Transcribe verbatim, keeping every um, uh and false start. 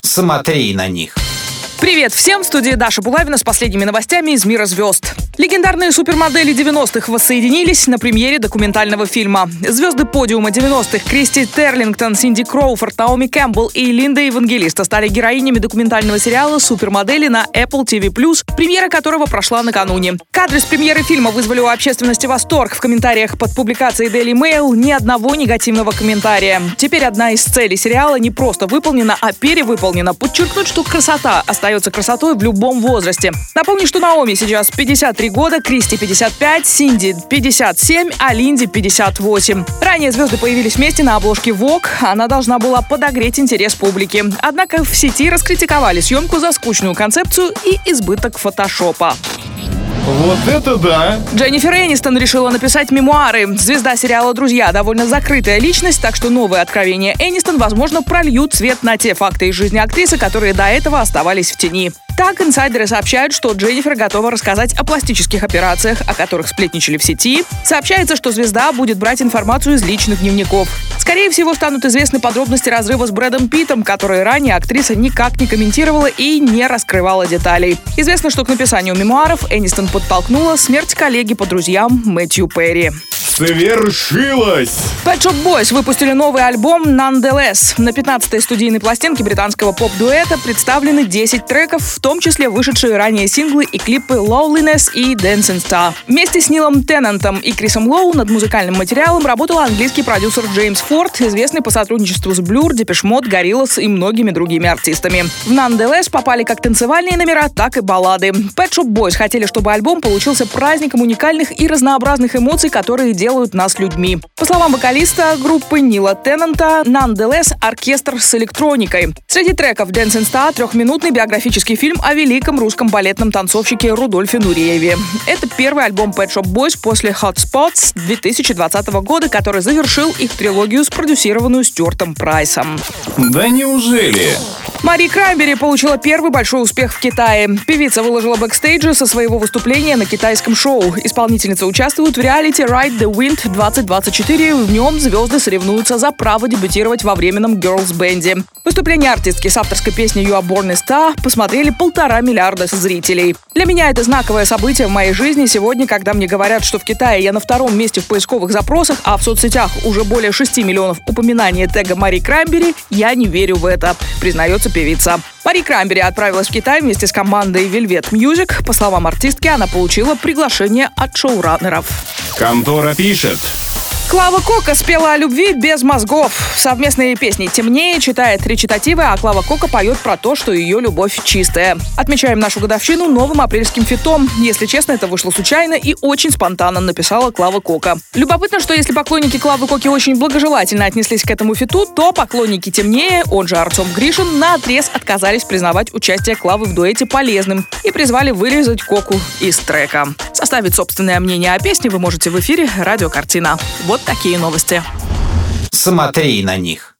Смотри на них. Привет всем! В студии Даша Булавина с последними новостями из мира звезд. Легендарные супермодели девяностых воссоединились на премьере документального фильма. Звезды подиума девяностых Кристи Терлингтон, Синди Кроуфорд, Наоми Кэмпбелл и Линда Евангелиста стали героинями документального сериала «Супермодели» на Apple ти ви плюс, премьера которого прошла накануне. Кадры с премьеры фильма вызвали у общественности восторг. В комментариях под публикацией Daily Mail ни одного негативного комментария. Теперь одна из целей сериала не просто выполнена, а перевыполнена. Подчеркнуть, что красота остается красотой в любом возрасте. Напомню, что Наоми сейчас пятьдесят три года, Кристи пятьдесят пять, Синди пятьдесят семь, а Линди пятьдесят восемь. Ранее звезды появились вместе на обложке Vogue. Она должна была подогреть интерес публики. Однако в сети раскритиковали съемку за скучную концепцию и избыток фотошопа. Вот это да! Дженнифер Энистон решила написать мемуары. Звезда сериала «Друзья» довольно закрытая личность, так что новые откровения Энистон, возможно, прольют свет на те факты из жизни актрисы, которые до этого оставались в тени. Так, инсайдеры сообщают, что Дженнифер готова рассказать о пластических операциях, о которых сплетничали в сети. Сообщается, что звезда будет брать информацию из личных дневников. Скорее всего, станут известны подробности разрыва с Брэдом Питтом, которые ранее актриса никак не комментировала и не раскрывала деталей. Известно, что к написанию мемуаров Энистон подтолкнула смерть коллеги по друзьям Мэтью Перри. Свершилось! Pet Shop Boys выпустили новый альбом «Nonetheless». На пятнадцатой студийной пластинке британского поп-дуэта представлены десять треков, в том числе вышедшие ранее синглы и клипы «Loneliness» и «Dancing Star». Вместе с Нилом Теннантом и Крисом Лоу над музыкальным материалом работал английский продюсер Джеймс Форд, известный по сотрудничеству с Blur, Depeche Mode, Gorillaz и многими другими артистами. В «Nonetheless» попали как танцевальные номера, так и баллады. Pet Shop Boys хотели, чтобы альбом получился праздником уникальных и разнообразных эмоций, которые делают делают нас людьми. По словам вокалиста группы Нила Теннанта, «Nonetheless» — оркестр с электроникой. Среди треков «Dancing Star» — трехминутный биографический фильм о великом русском балетном танцовщике Рудольфе Нурееве. Это первый альбом Pet Shop Boys после Hot Spots две тысячи двадцатого года, который завершил их трилогию, спродюсированную Стюартом Прайсом. Да неужели? Мари Краймбери получила первый большой успех в Китае. Певица выложила бэкстейджи со своего выступления на китайском шоу. Исполнительница участвует в реалити Ride the Wind двадцать двадцать четыре. В нем звезды соревнуются за право дебютировать во временном герлс-бенде. Выступление артистки с авторской песней You Are Born a Star посмотрели полтора миллиарда зрителей. Для меня это знаковое событие в моей жизни. Сегодня, когда мне говорят, что в Китае я на втором месте в поисковых запросах, а в соцсетях уже более шести миллионов упоминаний тега Мари Краймбери, я не верю в это, признается певица. Мари Краймбери отправилась в Китай вместе с командой Velvet Music. По словам артистки, она получила приглашение от шоураннеров. Контора пишет. Клава Кока спела о любви без мозгов. В совместной песне «Темнее» читает речитативы, а Клава Кока поет про то, что ее любовь чистая. Отмечаем нашу годовщину новым апрельским фитом. Если честно, это вышло случайно и очень спонтанно, написала Клава Кока. Любопытно, что если поклонники Клавы Коки очень благожелательно отнеслись к этому фиту, то поклонники «Темнее», он же Артем Гришин, наотрез отказались признавать участие Клавы в дуэте полезным и призвали вырезать Коку из трека. Составить собственное мнение о песне вы можете в эфире «Радио Картина». Вот такие новости. Смотри на них.